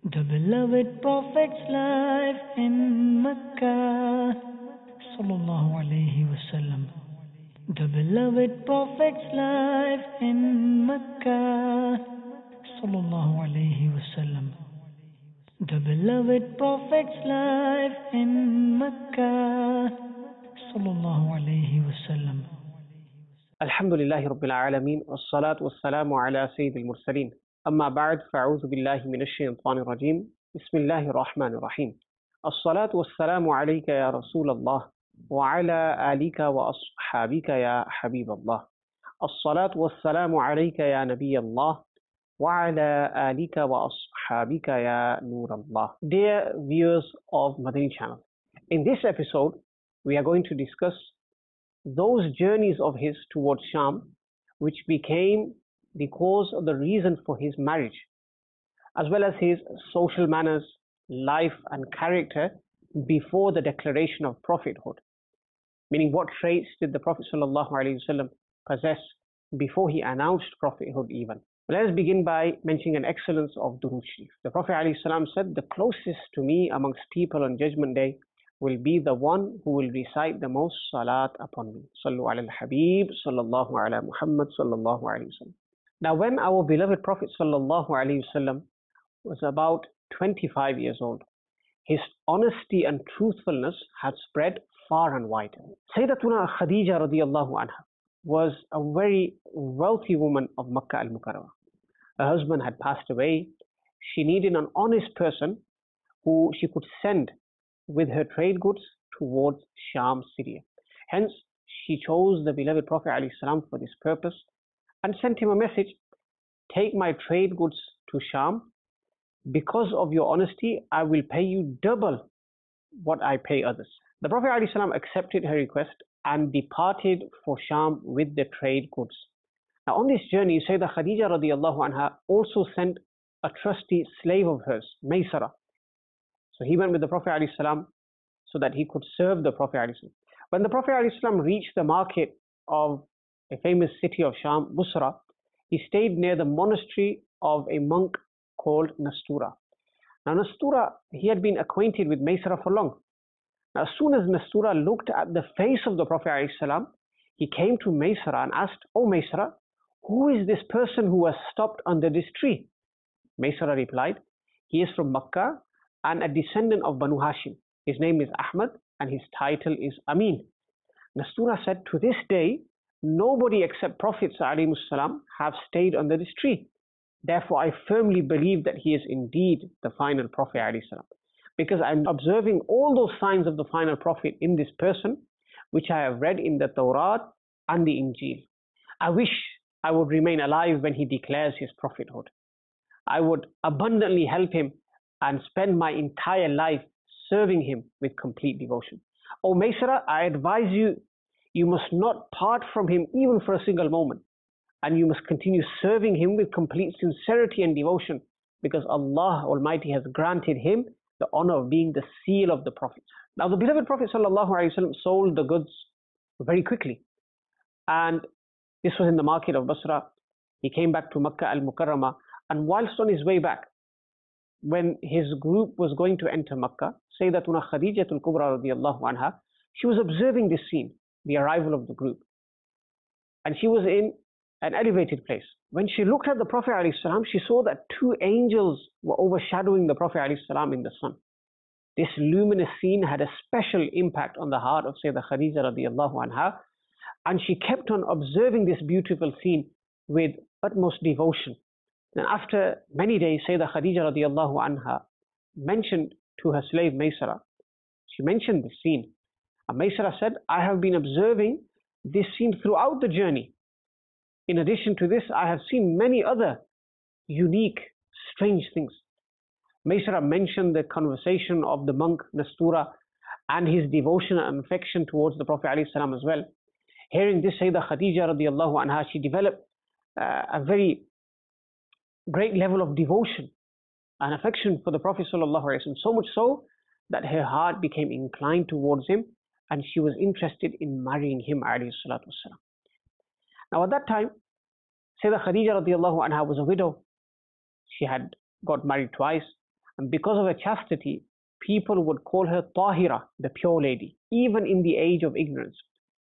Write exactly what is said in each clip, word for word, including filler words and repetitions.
The beloved Prophet's life in Mecca, Sallallahu Alaihi Wasallam. The beloved Prophet's life in Mecca, Sallallahu Alaihi Wasallam. The beloved Prophet's life in Mecca, Sallallahu Alaihi Wasallam. الحمد لله رب العالمين والصلاة والسلام على سيد المرسلين أما بعد فأعوذ بالله من الشيطان الرجيم بسم الله الرحمن الرحيم الصلاة والسلام عليك يا رسول الله وعلى آلك وأصحابك يا حبيب الله الصلاة والسلام عليك يا نبي الله وعلى آلك وأصحابك يا نور الله. Dear viewers of Madani channel, in this episode we are going to discuss those journeys of his towards Sham which became the cause or the reason for his marriage, as well as his social manners, life and character before the declaration of prophethood. Meaning, what traits did the Prophet ﷺ possess before he announced prophethood even? Let us begin by mentioning an excellence of Durood Sharif. The Prophet ﷺ said, the closest to me amongst people on Judgment Day will be the one who will recite the most salat upon me. Sallu ala al-Habib, sallallahu ala Muhammad, sallallahu alayhi wa sallam. Now, when our beloved Prophet sallallahu alayhi wa sallam was about twenty-five years old, his honesty and truthfulness had spread far and wide. Sayyidatuna Khadija radiallahu anha was a very wealthy woman of Makkah al-Mukarramah. Her husband had passed away. She needed an honest person who she could send with her trade goods towards Sham, Syria. Hence, she chose the beloved Prophet ﷺ for this purpose and sent him a message: take my trade goods to Sham. Because of your honesty, I will pay you double what I pay others. The Prophet ﷺ accepted her request and departed for Sham with the trade goods. Now, on this journey, Sayyidah Khadija radiallahu anha also sent a trusty slave of hers, Maysara. So he went with the Prophet ﷺ so that he could serve the Prophet ﷺ. When the Prophet ﷺ reached the market of a famous city of Sham, Busra, he stayed near the monastery of a monk called Nastura. Now Nastura, he had been acquainted with Maysara for long. Now, as soon as Nastura looked at the face of the Prophet ﷺ, he came to Maysara and asked, "Oh Maysara, who is this person who has stopped under this tree?" Maysara replied, "He is from Makkah and a descendant of Banu Hashim. His name is Ahmad and his title is Amin." Nastura said, "To this day, nobody except Prophets ﷺ have stayed under this tree. Therefore, I firmly believe that he is indeed the final Prophet ﷺ, because I'm observing all those signs of the final Prophet in this person, which I have read in the Torah and the Injil. I wish I would remain alive when he declares his prophethood. I would abundantly help him and spend my entire life serving him with complete devotion. O Maysara, I advise you, you must not part from him even for a single moment, and you must continue serving him with complete sincerity and devotion, because Allah Almighty has granted him the honor of being the seal of the Prophet." Now, the beloved Prophet ﷺ sold the goods very quickly, and this was in the market of Basra. He came back to Makkah al-Mukarramah, and whilst on his way back, when his group was going to enter Makkah, Sayyidatuna Khadijatul Kubra radiallahu anha, she was observing this scene, the arrival of the group. And she was in an elevated place. When she looked at the Prophet ﷺ, she saw that two angels were overshadowing the Prophet ﷺ in the sun. This luminous scene had a special impact on the heart of Sayyidah Khadija radiallahu anha, and she kept on observing this beautiful scene with utmost devotion. Then after many days, Sayyidah Khadija radiallahu anha mentioned to her slave Maysara, she mentioned this scene. And Maysara said, "I have been observing this scene throughout the journey. In addition to this, I have seen many other unique, strange things." Maysara mentioned the conversation of the monk Nastura and his devotion and affection towards the Prophet ﷺ as well. Hearing this, Sayyidah Khadija radiallahu anha, she developed uh, a very great level of devotion and affection for the Prophet ﷺ, so much so that her heart became inclined towards him and she was interested in marrying him alayhi salatu wasalam. Now at that time, Sayyidah Khadija radiallahu anha was a widow. She had got married twice, And because of her chastity, people would call her Tahira, the pure lady, even in the age of ignorance.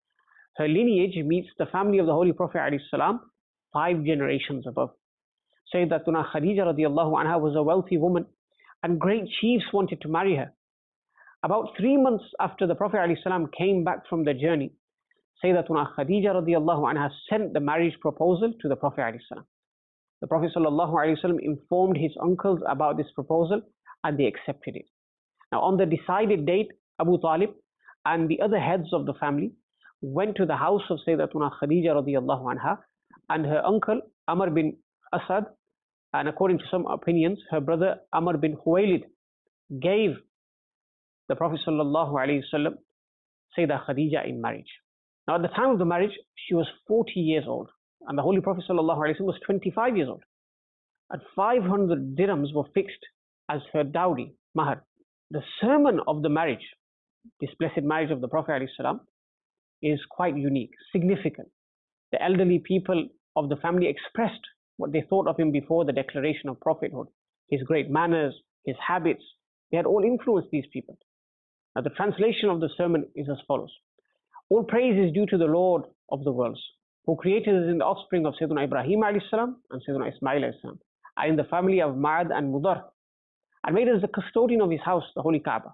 Her lineage meets the family of the Holy Prophet ﷺ five generations above. Sayyidatuna Khadija radiallahu anha was a wealthy woman, and great chiefs wanted to marry her. About three months after the Prophet ﷺ came back from the journey, Sayyidatuna Khadija radiallahu anha sent the marriage proposal to the Prophet ﷺ. The Prophet ﷺ informed his uncles about this proposal, and they accepted it. Now, on the decided date, Abu Talib and the other heads of the family went to the house of Sayyidatuna Khadija radiallahu anha, and her uncle Amr bin Asad, and according to some opinions, her brother Amr bin Khuwaylid, gave the Prophet sallallahu alaihi wasallam Sayyidah Khadija in marriage. Now, at the time of the marriage, she was forty years old, and the Holy Prophet sallallahu alaihi wasallam was twenty-five years old. And five hundred dirhams were fixed as her dowry, mahar. The sermon of the marriage, this blessed marriage of the Prophet alayhi salam, is quite unique, significant. The elderly people of the family expressed what they thought of him before the declaration of prophethood. His great manners, his habits, they had all influenced these people. Now, the translation of the sermon is as follows. All praise is due to the Lord of the worlds, who created us in the offspring of Sayyidina Ibrahim alayhi salam and Sayyidina Ismail alayhi salam, and in the family of Ma'ad and Mudar, and made us the custodian of his house, the Holy Kaaba,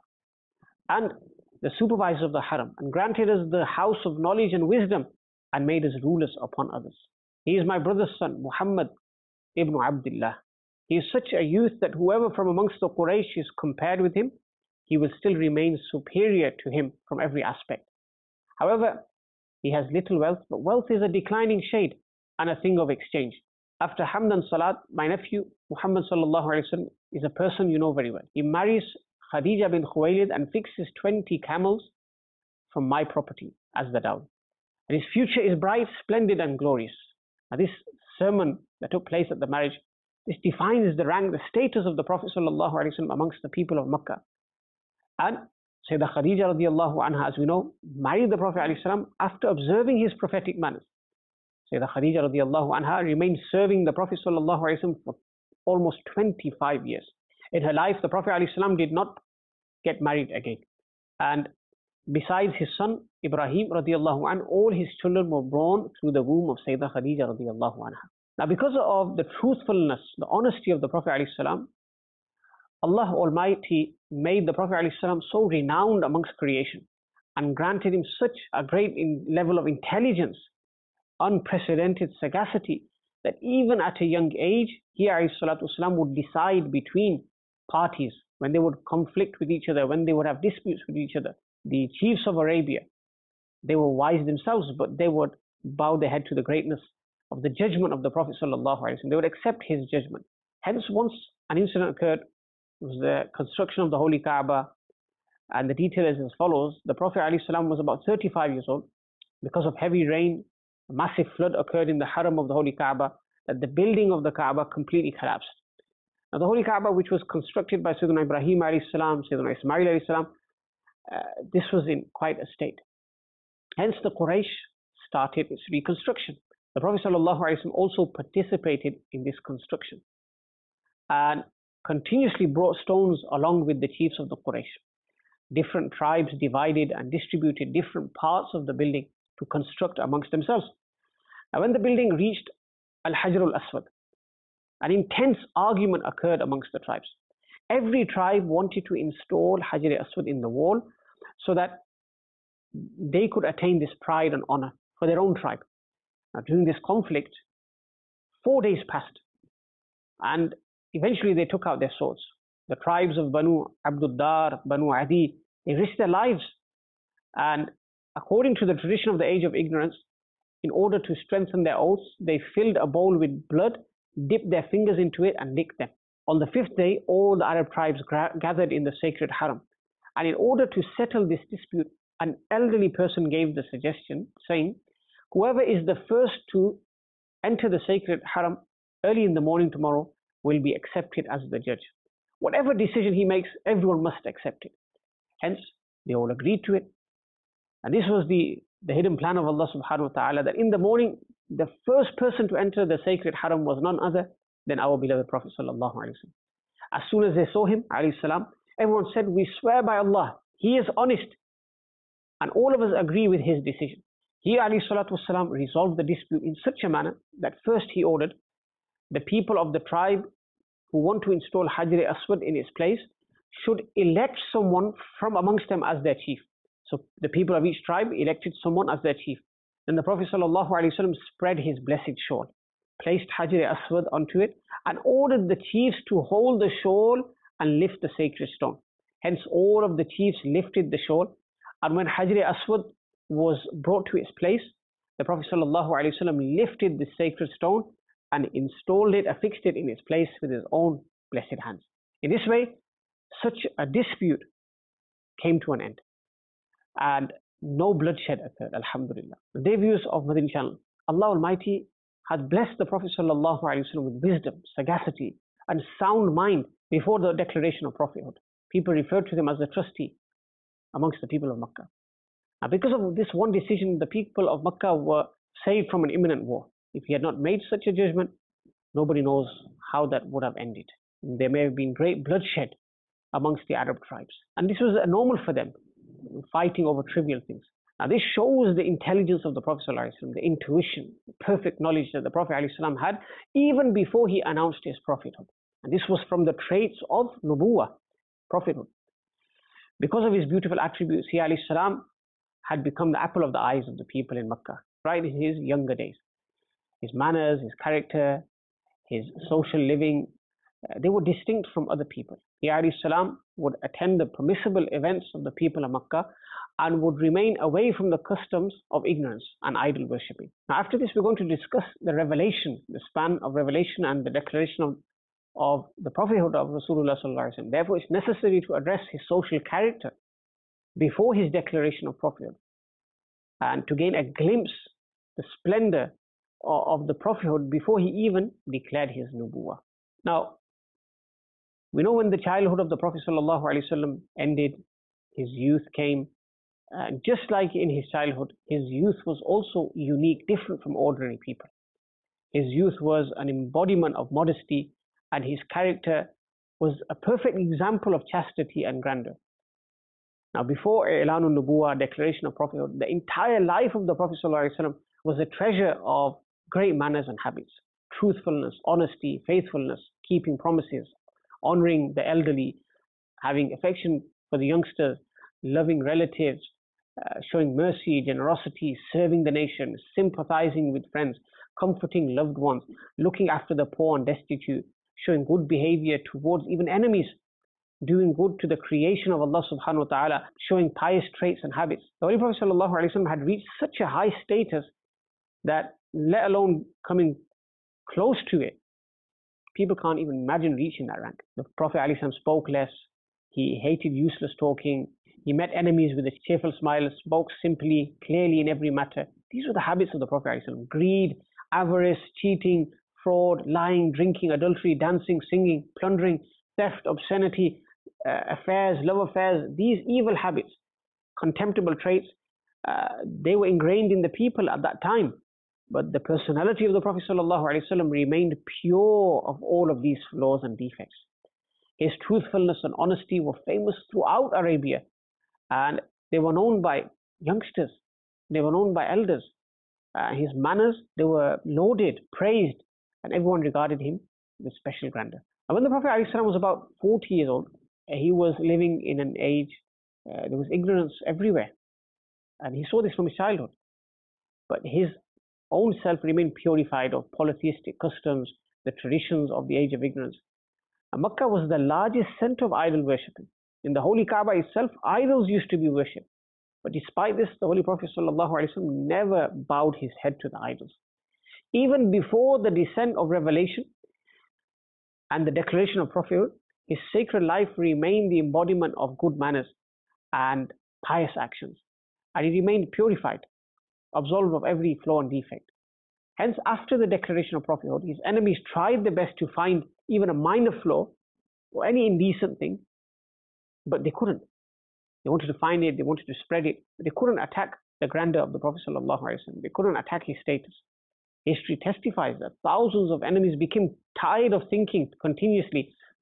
and the supervisor of the Haram, and granted us the house of knowledge and wisdom, and made us rulers upon others. He is my brother's son, Muhammad ibn Abdullah. He is such a youth that whoever from amongst the Quraysh is compared with him, he will still remain superior to him from every aspect. However, he has little wealth, but wealth is a declining shade and a thing of exchange. After Hamd and Salat, my nephew Muhammad sallallahu alaihi wasallam is a person you know very well. He marries Khadija bin Khuwaylid and fixes twenty camels from my property as the dowry. And his future is bright, splendid, and glorious. Now, this sermon that took place at the marriage, this defines the rank, the status of the Prophet sallallahu alaihi wasallam amongst the people of Makkah. And Sayyidah Khadija radiallahu anha, as we know, married the Prophet alayhi salam after observing his prophetic manners. Sayyidah Khadija radiallahu anha remained serving the Prophet sallallahu alaihi wasallam for almost twenty-five years. In her life, the Prophet alayhi salam did not get married again. And besides his son Ibrahim radiallahu anh, all his children were born through the womb of Sayyidah Khadija radiallahu anha. Now, because of the truthfulness, the honesty of the Prophet alayhi salam, Allah Almighty made the Prophet ﷺ so renowned amongst creation and granted him such a great in level of intelligence, unprecedented sagacity, that even at a young age, he ﷺ would decide between parties when they would conflict with each other, when they would have disputes with each other. The chiefs of Arabia, they were wise themselves, but they would bow their head to the greatness of the judgment of the Prophet ﷺ. They would accept his judgment. Hence, once an incident occurred, it was the construction of the Holy Kaaba, and the detail is as follows. The Prophet ﷺ was about thirty-five years old. Because of heavy rain, a massive flood occurred in the Haram of the Holy Kaaba, that the building of the Kaaba completely collapsed. Now, the Holy Kaaba, which was constructed by Sayyidina Ibrahim alayhi salam, Sayyidina Ismail alayhi salam, uh, this was in quite a state. Hence, the Quraysh started its reconstruction. The Prophet ﷺ also participated in this construction and continuously brought stones along with the chiefs of the Quraysh. Different tribes divided and distributed different parts of the building to construct amongst themselves. Now, when the building reached Al-Hajr al-Aswad, an intense argument occurred amongst the tribes. Every tribe wanted to install Hajar al-Aswad in the wall so that they could attain this pride and honor for their own tribe. Now, during this conflict, four days passed, and eventually they took out their swords. The tribes of Banu Abduddar, Banu Adi, they risked their lives. And according to the tradition of the age of ignorance, in order to strengthen their oaths, they filled a bowl with blood, dipped their fingers into it, and licked them. On the fifth day, all the Arab tribes gathered in the sacred Haram. And in order to settle this dispute, an elderly person gave the suggestion, saying, whoever is the first to enter the sacred Haram early in the morning tomorrow will be accepted as the judge. Whatever decision he makes, everyone must accept it. Hence, they all agreed to it. And this was the, the hidden plan of Allah subhanahu wa ta'ala, that in the morning, the first person to enter the sacred Haram was none other than our beloved Prophet sallallahu alaihi wasallam. As soon as they saw him, alayhi salam, everyone said, we swear by Allah, he is honest. And all of us agree with his decision. He, alayhi salatu wasalam, resolved the dispute in such a manner that first he ordered the people of the tribe who want to install Hajar Aswad in its place should elect someone from amongst them as their chief. So the people of each tribe elected someone as their chief. Then the Prophet ﷺ spread his blessed shawl, placed Hajar Aswad onto it, and ordered the chiefs to hold the shawl and lift the sacred stone. Hence all of the chiefs lifted the shawl, and when Hajar Aswad was brought to its place, the Prophet ﷺ lifted the sacred stone and installed it, affixed it in its place with his own blessed hands. In this way, such a dispute came to an end, and no bloodshed occurred, alhamdulillah. The day viewers of Madani channel, Allah Almighty had blessed the Prophet ﷺ with wisdom, sagacity, and sound mind before the declaration of prophethood. People referred to him as the trustee amongst the people of Makkah. Now, because of this one decision, the people of Makkah were saved from an imminent war. If he had not made such a judgment, nobody knows how that would have ended. There may have been great bloodshed amongst the Arab tribes. And this was normal for them, fighting over trivial things. Now this shows the intelligence of the Prophet ﷺ, the intuition, the perfect knowledge that the Prophet ﷺ had even before he announced his prophethood. And this was from the traits of Nubuwah, prophethood. Because of his beautiful attributes, he ﷺ had become the apple of the eyes of the people in Makkah, right in his younger days. His manners, his character, his social living, uh, they were distinct from other people. He ﷺ would attend the permissible events of the people of Makkah and would remain away from the customs of ignorance and idol worshipping. Now after this, we're going to discuss the revelation, the span of revelation and the declaration of, of the prophethood of Rasulullah sallallahu alaihi wasallam. Therefore, it's necessary to address his social character before his declaration of prophethood, and to gain a glimpse, the splendor of the prophethood before he even declared his nubuwah. Now, we know when the childhood of the Prophet ﷺ ended, his youth came, and just like in his childhood, his youth was also unique, different from ordinary people. His youth was an embodiment of modesty, and his character was a perfect example of chastity and grandeur. Now, before I'lanul Nubuwah, declaration of prophethood, the entire life of the Prophet ﷺ was a treasure of great manners and habits: truthfulness, honesty, faithfulness, keeping promises, honoring the elderly, having affection for the youngsters, loving relatives, uh, showing mercy, generosity, serving the nation, sympathizing with friends, comforting loved ones, looking after the poor and destitute, showing good behavior towards even enemies, doing good to the creation of Allah subhanahu wa ta'ala, showing pious traits and habits. The Holy Prophet sallallahu alaihi wasallam had reached such a high status that, let alone coming close to it, people can't even imagine reaching that rank. The Prophet ﷺ spoke less, he hated useless talking, he met enemies with a cheerful smile, spoke simply, clearly in every matter. These were the habits of the Prophet ﷺ: greed, avarice, cheating, fraud, lying, drinking, adultery, dancing, singing, plundering, theft, obscenity, uh, affairs, love affairs. These evil habits, contemptible traits, uh, they were ingrained in the people at that time. But the personality of the Prophet ﷺ remained pure of all of these flaws and defects. His truthfulness and honesty were famous throughout Arabia, and they were known by youngsters, they were known by elders. Uh, his manners, they were lauded, praised, and everyone regarded him with special grandeur. And when the Prophet ﷺ was about forty years old, he was living in an age, uh, there was ignorance everywhere, and he saw this from his childhood. But his own self remained purified of polytheistic customs, the traditions of the age of ignorance. And Makkah was the largest center of idol worshipping. In the Holy Kaaba itself, idols used to be worshipped. But despite this, the Holy Prophet ﷺ never bowed his head to the idols. Even before the descent of revelation and the declaration of prophethood, his sacred life remained the embodiment of good manners and pious actions. And he remained purified, absolved of every flaw and defect. Hence, after the declaration of prophethood, his enemies tried their best to find even a minor flaw or any indecent thing, but they couldn't. They wanted to find it, they wanted to spread it, but they couldn't attack the grandeur of the Prophet ﷺ. They couldn't attack his status. History testifies that thousands of enemies became tired of thinking continuously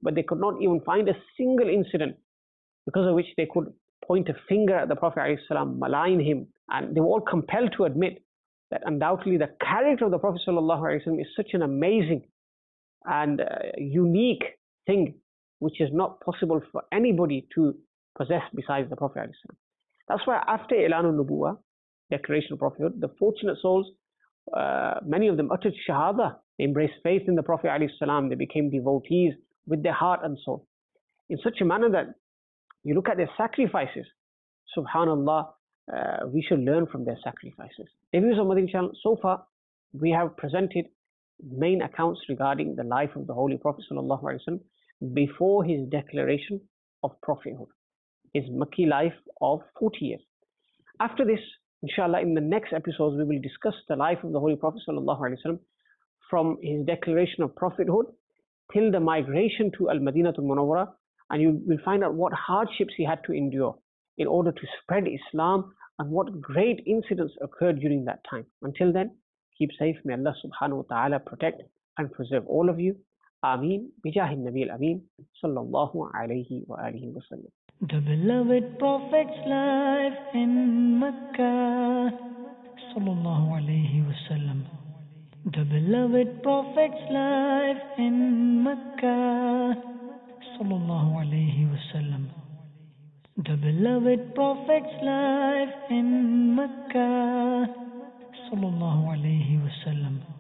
but they could not even find a single incident because of which they could point a finger at the Prophet ﷺ, malign him, and they were all compelled to admit that undoubtedly the character of the Prophet ﷺ is such an amazing and uh, unique thing which is not possible for anybody to possess besides the Prophet ﷺ. That's why after Ilan al-Nubuwah, declaration of prophethood, the fortunate souls, uh, many of them uttered Shahada, they embraced faith in the Prophet ﷺ, they became devotees with their heart and soul, in such a manner that you look at their sacrifices, subhanallah, uh, we should learn from their sacrifices. The views of Madani channel, so far we have presented main accounts regarding the life of the Holy Prophet ﷺ before his declaration of prophethood, his Makki life of forty years. After this, inshallah, in the next episodes we will discuss the life of the Holy Prophet ﷺ from his declaration of prophethood till the migration to Al-Madinatul Munawwara, and you will find out what hardships he had to endure in order to spread Islam and what great incidents occurred during that time. Until then, keep safe. May Allah subhanahu wa ta'ala protect and preserve all of you. Ameen. Bijahi Nabi al-Ameen. Sallallahu alayhi wa alihi wa sallam. The beloved Prophet's life in Mecca. Sallallahu alayhi wa sallam. The beloved Prophet's life in Mecca. Sallallahu alayhi wa sallam. The beloved Prophet's life in Mecca. Sallallahu alayhi wa sallam.